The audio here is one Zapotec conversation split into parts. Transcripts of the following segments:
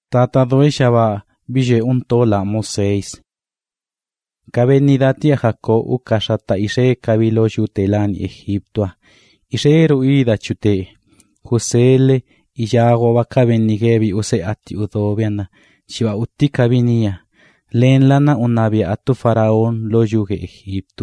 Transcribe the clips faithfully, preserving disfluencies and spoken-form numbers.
Tata doy shaba bije unto la Moseis. Kabenidati a Jacob ukashata ishe kabilo yutelan Egiptoa. Ishe ruida chute. Husele iyago wa kabenigebi use ati udobiana. Chiva uti kabinia. Len lana unabia atu faraón lo yuge Egipto.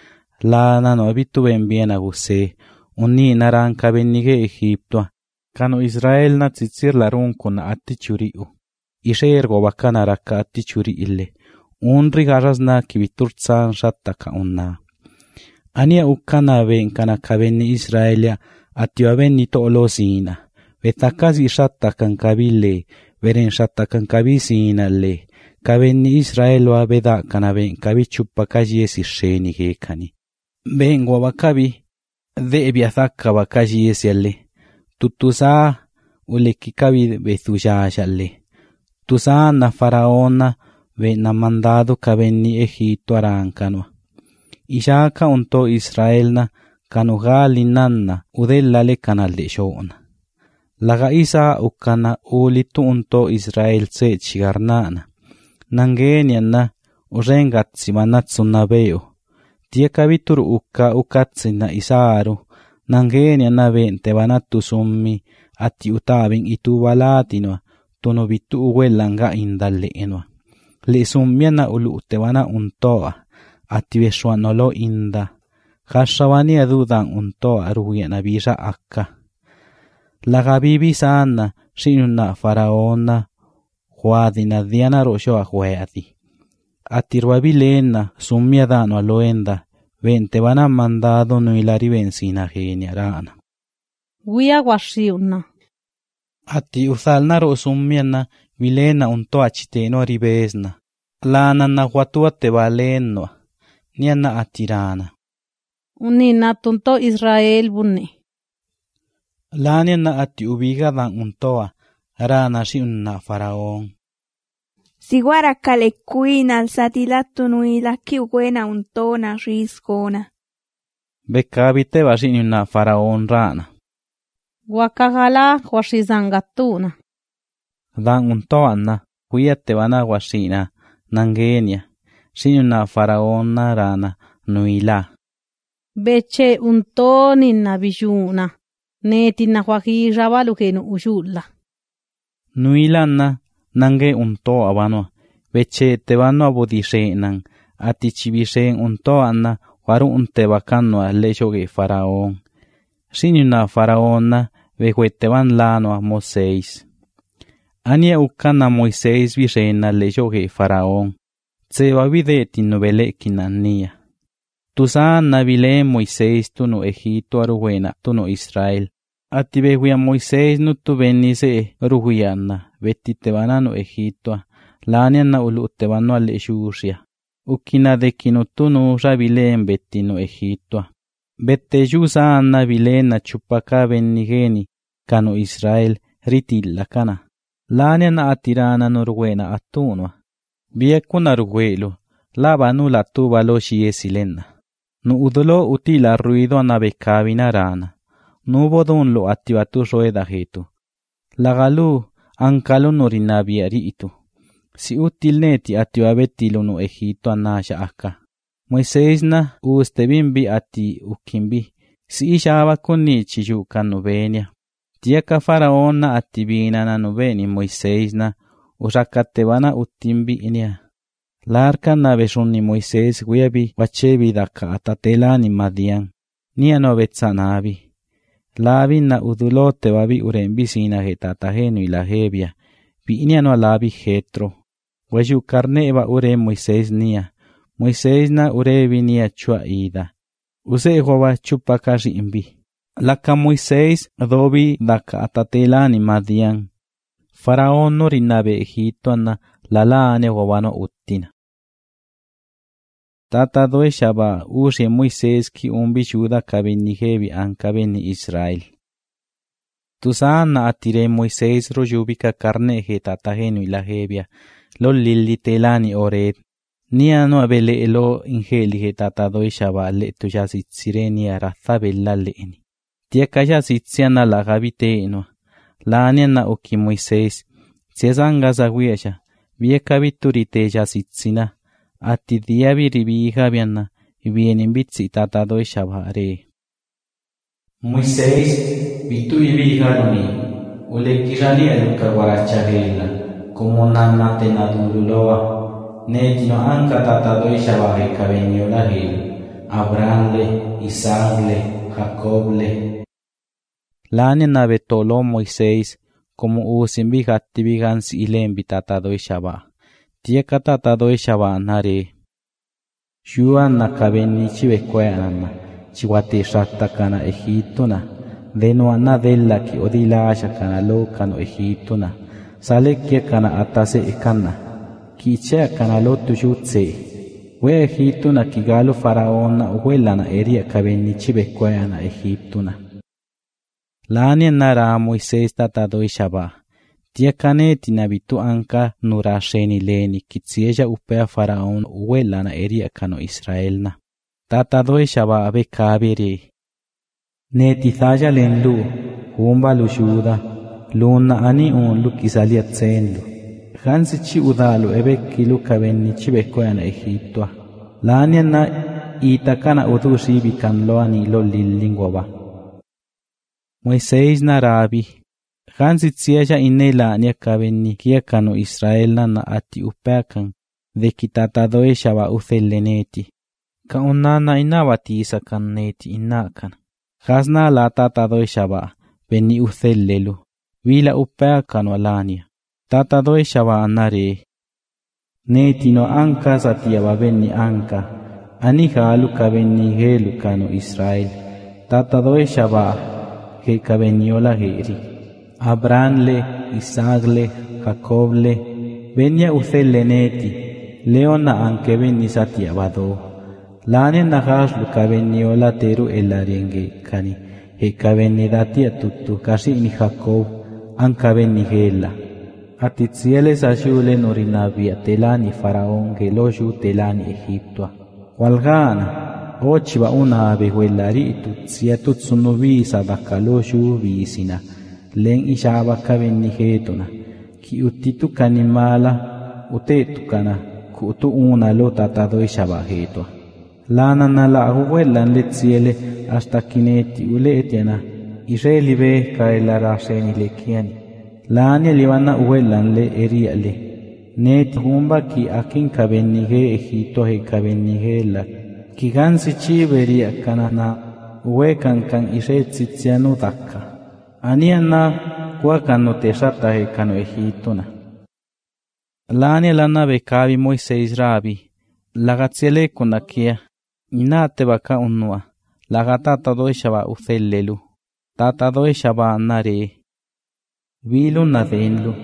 Lana no habitu benbiena guse. Uni naran kabenige Egiptoa. Kano Israel na tzitzir larun kuna ati churiu. Ishe ergo bakana raka ati churi ille. Unri garas na kibitur tsan shatta ka unna. Ania ukana ben kana kabeni Israelia ati abeni to olosina. Betakazi shatta kan kabile. Beren shatta kan kabisina le. Kabeni Israel wa beda kana ben kabichupa kaji esi sheni gekani. Ben wabakabi de ebiazaka bakaji esi alle. Tutusa ule kikabi bezuya shale. Tusa na faraona ve na mandado kabeni Egipto arankanwa. Ishaka unto Israel na kanugali nanna udellale kanal de shona. Laga isa ukana ulitu unto Israel se chigarnana. Nangenia na urengatsi manatsu nabeo. Tia kabitur uka ukatsi na isaru. Nangenia na vente banatu summi ati utabin itu balatinwa. Tono bitu uwelanga indalle enwa. Le summiana ulu utebana untoa. Ati beshuanolo inda. Hashabani adudan untoa aruhiana bisha akka. Laga bibi sana shinuna faraona. Huadina diana rosho a hueadi. Ati ruabilena summiadano aloenda. Vente bana mandado no ilari benzina geniarana. Guia guashiuna. Ati usalna rosummiana vilena unto achiteno aribesna. Lana na huatua te valeno. Niana atirana. Unina tunto Israel bunne. Lania na ati ubigadan untoa. Rana si unna faraón. Siguara kalekuina alsatilatu nuila kiuguena untona riskona. Bekabite basin unna faraón rana. Wakagala washizangatuna. Dan untoana, huiate bana washina, nangenia, sinuna faraona rana, nuila. Beche untoni na bijuna, neti na huakija balukenu ujula. Nuilana, nange unto abano, beche te bano abodishenan, ati chibishen untoana, waru unte bacano lechoge faraón. Sinuna faraona, behueteban lano a Moseis. Ania ukana Moisés virena leyoge faraón. Tseba videti novele kinania. Tusana vile Moisés tu no Egipto aruena tu no Israel. Atibehuia Moisés no tu benise ruhuiana. Betitebana no Egipto. Lania na ulutebano ale shushia. Ukina de kinotu no rabile beti no Egipto. Bete yusana vile na chupaka benigeni. Kano Israel ritilla kana. Lania na atirana norwena atunwa. Biekuna ruelo, lava nula tuba lo shiesilena. No udolo utila ruido na bekabina rana. No bodon lo atibatu roeda jetu. Lagalu ankalo norinabiaritu. Si util neti atiwabetilo no Egipto anasha aka. Moisés na ustebimbi ati ukimbi. Si ishaba kuni chiyuka novenia. Tiaka faraona atibina na noveni Moisés na urakatebana utimbi inia. Larka na beshuni Moisés guyabi wachebi daka atatelani madian. Nia no betsanabi. Labi na udulote wabi urembi sina getatageno y la hebia. Bi inia no alabi jetro. Wayu carne eba ure Moisés nia. Moisés na urebi nia chua ida. Use joba chupakashi imbi. Laka Moisés dobi daka atatelani madian. Faraón no rinabe Egipto na lalane gobano uttina. Tata doe shaba ushe Moisés ki umbi shuda kabeni hebi an kabeni Israel. Tusana atire Moisés rojubika carne he tatageno y la hebia. Lo lili telani ored. Nia no abele elo ingeli he tata doe shaba le tuyasi sireni araza bella leeni. Tia kaya sitsiana la gabite no. La ania na oki Moisés. Tsiesanga zaguiasha, vieka vitturite jasitsina, ati diabiri vijaviana, vienen vitsi tatadoi shabare. Moisés, vitu vijaluni, ulekirani eluka guarachagela, como nana tenaduloa, netino anka tatadoi shabare cabeniola hel, Abrahamle, Isaacle, Jacoble. Lani nave tolo Moisés, como usin vigatti vigans ilembi tatadoi shaba. Tieka tatadoi shaba nare. Shuan na kabeni chivequeanama, chiwate shakta kana Egiptona, denuana della ki odilasha kana lo kano Egiptona, salekia kana atase ekana, kichea kana lo tushutse. We Egiptona kigalo faraona uwelana eria kabeni chivequeana Egiptona. Lani nara Moisés tatadoi shaba. Tia kaneti nabitu anka nurasheni leni kitsieja upea faraon uwelana eria kano Israelna. Tatadoi shaba abe kabiri. Neti thaya lenlu, humba lushuda, luna ani un lukisalia tsenlu. Hansi chi udalu ebe kilu kabeni chibekoyana Egiptoa. Lani na itakana udushi kan loani lo lilingwaba. Moisés narabi. Hansi tsiaja inela nia kabeni kia kano Israel na ati upeakan de kitatadoi shaba uthelleneti. Ka unana inawati isa kan neti inakan. Hasna la tatadoi shaba beni uthellelu. Vila upeakan walania. Tatadoi shaba anare. Neti no anka satiaba beni anka. Ani halu kabeni helu kano Israel. Tatadoi shaba he kabeniola heri. Abrahamle, Isaacle, Jacoble, venia uthelleneti, leona anke veni satiabado. Lane nagas luka veniola teru elarienge kani, he kaveni datia tutu kasi ni Jacob, anka veni hela. Atitsiele sashule norinavia telani faraón geloshu telani Egiptoa. Walgana, ochiva una abehuelari tutsia tutsunuvi sadakaloshu visina. Len ishaba kabeni hetona, ki utitu kanimala, utetu kana, ku utu una lo tatado ishaba hetwa. Lana na la aguelan letsiele hasta kineti uletiana, Israeli ve kaelara seni lekiani. Lani livana uelan le eriale. Net humba ki akin kabeni he Egipto he kabeni he la. Ki gansi chiberia kanana, uekan kan iretsitsianu daka. Aniana kuakano tesata he kano Egiptona. Lani lana bekabi Moisés rabi. Lagatsiele kunakia. Inate baka unua. Lagatata doi shaba uthellelu. Tata doi shaba nare. Vilu nadenlu.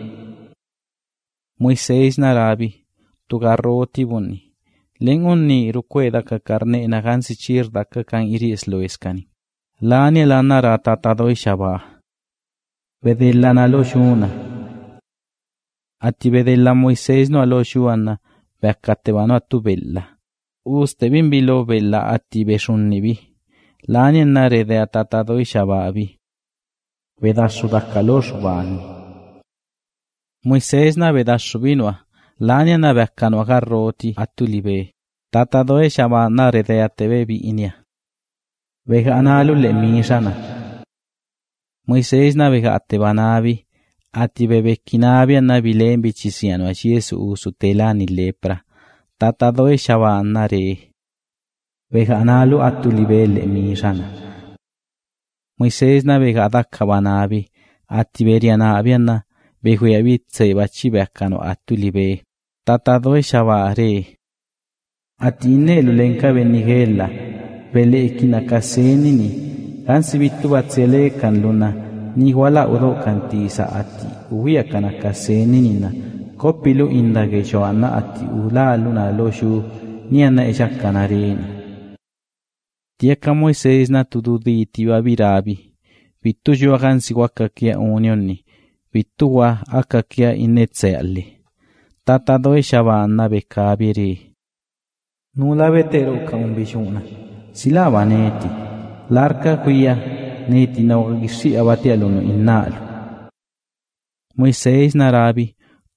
Moisés narabi. Tugarroti buni. Len unni rukweda ka karne nagansi chirda ka kan iris lo eskani. Lani lana ra tata doi shaba. Bedellana lo shuna. Ati bedella Moisés no alo shuana, beccatevano a tu bella. Uste bimbilo bella ati beshunnibi. Lani nare de atatado shababi. Vedashu dakalosh bani. Moisés na vedashu binwa. Lani na beccano agarroti atulibe. Tatado shaba nare de atebebi inia. Veganalu le mishana. Moisés navega atebanabi, ati bebekinabi anabilem bichisiano achiesu usu telani lepra, tatadoe shaba nare. Veganalu atulibele mishana. Moisés navega adakabanabi, ati berianabi ana, behuabitse bachibekano atulibe, tatadoe shaba re. Ati inelu lenka benigela, bele ekinakasenini, Kansi bitu batsele kan luna, ni wala udo kantisa ati, uwia kana kaseni nina, kopilu indage joana ati ula luna loshu, ni ana eja kanarini. Tiaka Moisés na tududi tiwa birabi, bitu jo kansi wakakia unioni, bitu wa akakia inetseali. Tata doe shabana bekabiri. Nula betero kaumbishuna, sila vaneti. Larka kuya neti na wagishi abati aluno inalu. Moisés narabi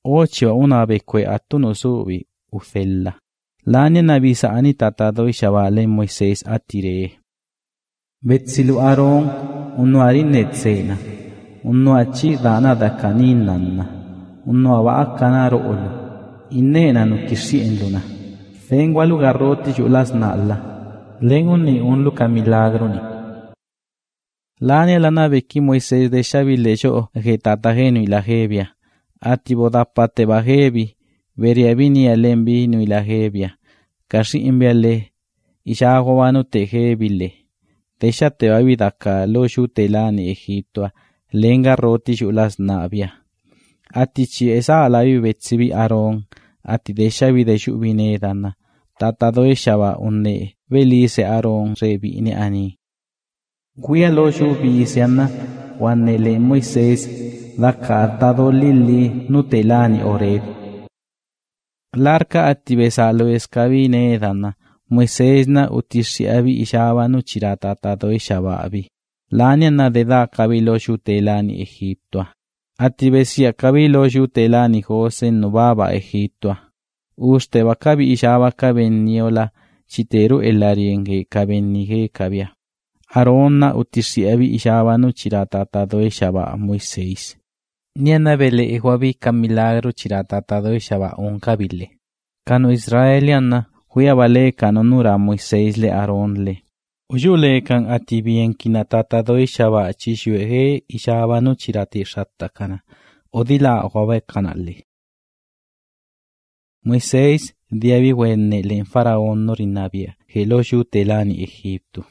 ochiwa una bekwe atuno subi ufella. Lania nabisa ani tatado shabale Moisés atire. Betsilu Aron unno arinetsena. Unno achi dana da kaninanna. Unno awa kanaro ulu. Innena no kishi enduna. Vengo al garroti yulas nalla. Lenguni un luca milagroni. Lania lana beki Moisés de shabile yo getatageno y la jebia. Atibodapate bajebi. Veriabini alembi no la jebia. Kashi imbiale. Ishago wano te jebile. Tesha te babidaka lo shutelani Egiptoa. Lenga roti yulas navia. Atichi esa alabi betsibi Aron. Ati desha vide shubine dana. Tatado eshaba unne. Belice Aron rebine ani. Guia lo shubisiana. Wanele Moisés. Daka atado lili nutelani oreb. Larka ati besalo escabine dana. Moisés na utishi abi ishaba no chirata tatado eshaba abi. Lania na de da kabilo shutelani Egiptoa. Ati besia kabilo shutelani Jose no baba Egiptoa. Uste bakabi ishaba kabeniola chiteru elarienge kabenige kabia. Arona utishi abi ishaba no chirata tatado eshaba Moisés. Niana bele ehuabi kamilagro chirata tatado eshaba un kabile. Kano Israeliana huya vale kano nura Moisés le Aron le. Uyule kan ati bien kinatata do ishaba chishuehe ishaba no chirati shatta kana. Odila huabe kanale. Moisés diabi wenne le faraón norinabia. Heloshu telani Egipto.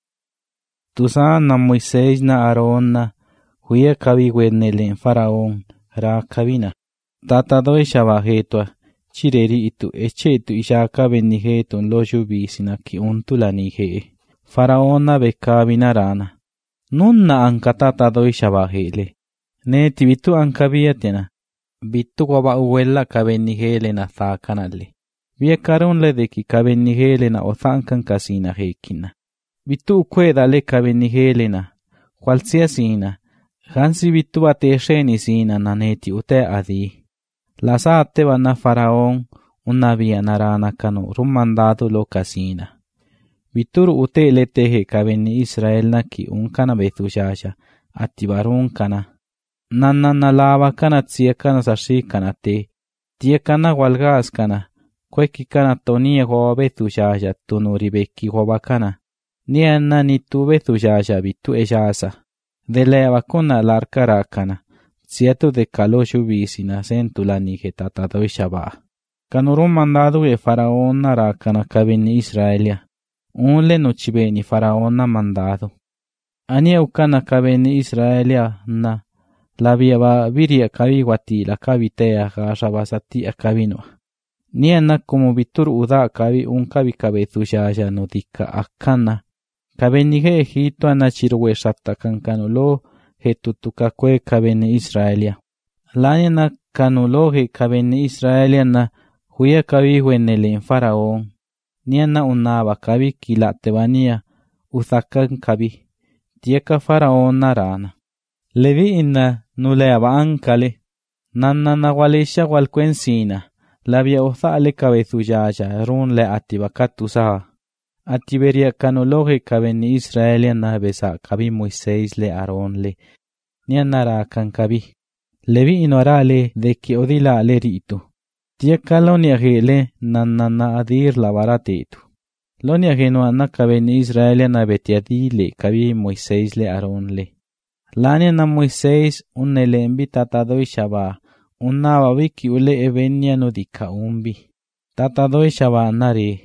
Tusa na Moisés na Aron na huya kabi wenne le faraón ra kabina. Tata do ishaba hetua. Chireri itu echetu ishaka benigetu lo yubisina ki untulani he. Faraona bekabina rana. Nunna ankatata do ishabahele. Ne tibitu ankabiatena. Bitu goba uwella kabenigele na thakanale. Via karunle de ki kabenigele na othankan kasina hekina. Bitu kweda le kabenigele na. Kwalsia sina. Hansi bitu batesheni sina na neti ute adi. La saate vana faraón una via narana kanu rumandado lo casina. Vitur ute le teje kabeni Israel na ki un kana betushasha atibarun kana. Nanna na lava kana tsia kana sashi kana te. Tia kana walgas kana. Kweki kana tonie ho betushasha tunuri beki ho bakana. Ni anna ni tu betushasha bitu ejasa. De leva kuna larkara kana. Cierto de caloshu visina sentulani que tatado ishaba. Canurum mandado de faraón narakana cabeni Israelia. Un le nochibeni faraón mandado. Ania ukana cabeni Israelia na. La via va viria cabiguati la cabitea gasabasati a cabino. Ni ana como vitur uda cabi un cabicabezuyaya no dica akana. Cabeni ge Egipto anachirwe sata kankanulo. Hetutuka kwe kabene Israelia. Lania na kanuloge kabene Israelia na huya kabi huenele en faraón. Niana unaba kabi kilatebania uthakan kabi. Tieka faraón narana. Levi inna nuleaba ankale. Nanna na walesha walquensina. Labia uthale cabezuyaya run le atibakatusa. Atiberia kanuloge kabeni Israelia na besa kabi Moisés le Aron le. Nianara kan kabi. Levi inorale de ki odila le ritu. Tia kalonia gele nanana adir la baratetu. Lonia geno na kabeni Israelia na betiadi le kabi Moisés le Aron le. Lania na Moisés unele invita tatado ishaba. Una babiki ule evenia no dika umbi. Tatado ishaba nare.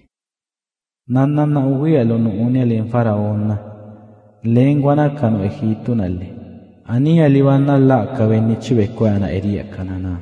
Nanna na uwia lo no unia le faraona. Lenguana kanu Egipto nale. Ani alivana la kabeni chibekwana eria kanana.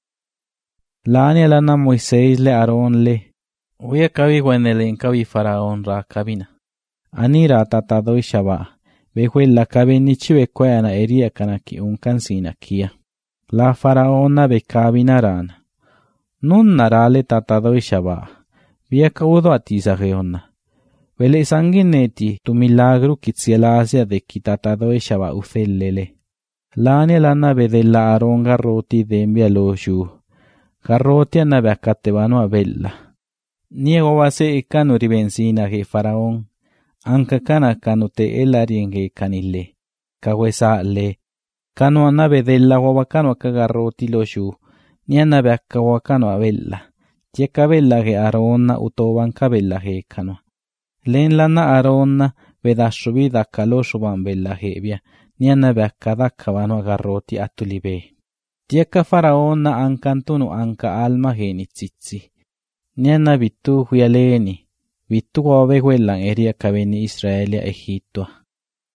Lani alana Moisés le Aron le. Uia kabi wenele en kabi faraón ra kabina. Ani ra tatado ishaba. Behue la kabeni chibekwana eria kanaki un kansina kia. La faraona be kabina rana. Nun narale tatado ishaba. Via caudo a ti sageona. Vele sanguineti tu milagro kitsielasia de kitatado eshaba ufelele. Lani lana be de la aronga roti de envia loshu. garrotia na beakate vano abella. Niego base e cano ribenzina ge faraón, anka kana kanute elarienge kanile, kawesa le, kano anabe della wabakano akagarroti loshu, ni anabe akawakano abella, tia kabella ge arona utoban kabella ge kano. Len lana arona vedashubi da kaloshu bambella gebia, ni anabe akadakavano agarroti atulibe. Tia faraona ankantunu anka alma geni tsitsi. Niana bitu huyaleni, bitu gobe huelan eria kabeni Israelia Egipto.